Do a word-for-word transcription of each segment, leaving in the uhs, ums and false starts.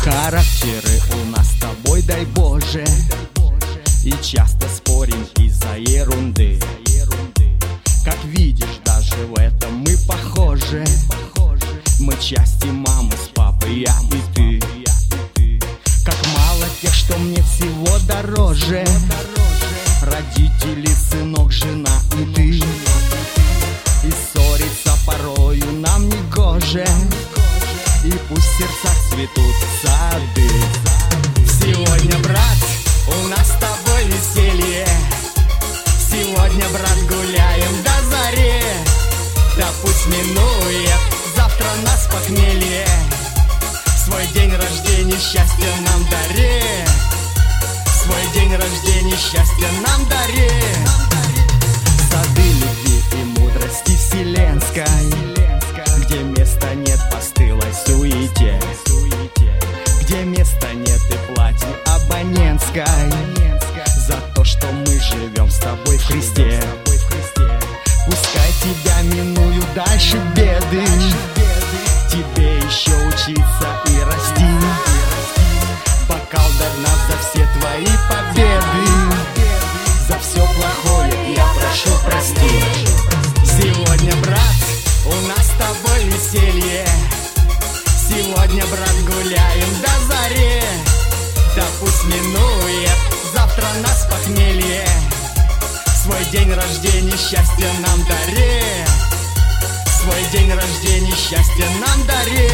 Характеры у нас с тобой, дай Боже, и часто спорим из-за ерунды. Как видишь, даже в этом мы похожи. Мы части мамы с папой, я и ты. Как мало тех, что мне всего дороже: родители, сынок, жена и ты. И ссориться порою нам не гоже, и пусть в сердцах цветут сады. Сегодня, брат, у нас с тобой веселье. Сегодня, брат, гуляем до зари. Да пусть минует завтра нас похмелье. Свой день рождения счастья нам дари. Свой день рождения счастья нам дари. Сады любви и мудрости вселенской, где места нет постылой суете, где места нет и плате абонентской за то, что мы живем с тобой в Христе. Пускай тебя минуют дальше беды, тебе еще учиться и расти. Бокал до дна за все твои победы, за все плохое я прошу прости. Сегодня, брат, у нас с тобой веселье. Сегодня, брат, гуляем до зари. Да пусть минует завтра нас похмелье. Свой день рождения счастья нам дари. Свой день рождения счастья нам дари.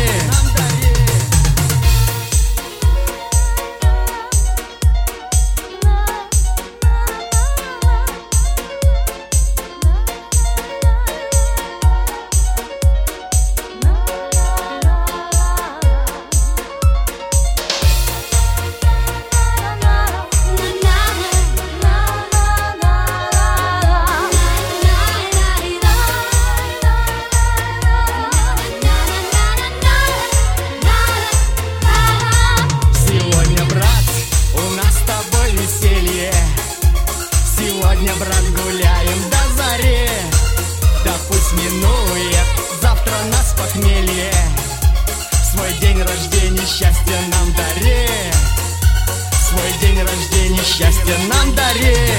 Сегодня, брат, гуляем до зари. Да пусть минует завтра нас похмелье. Свой день рождения счастья нам дари. Свой день рождения счастья нам дари.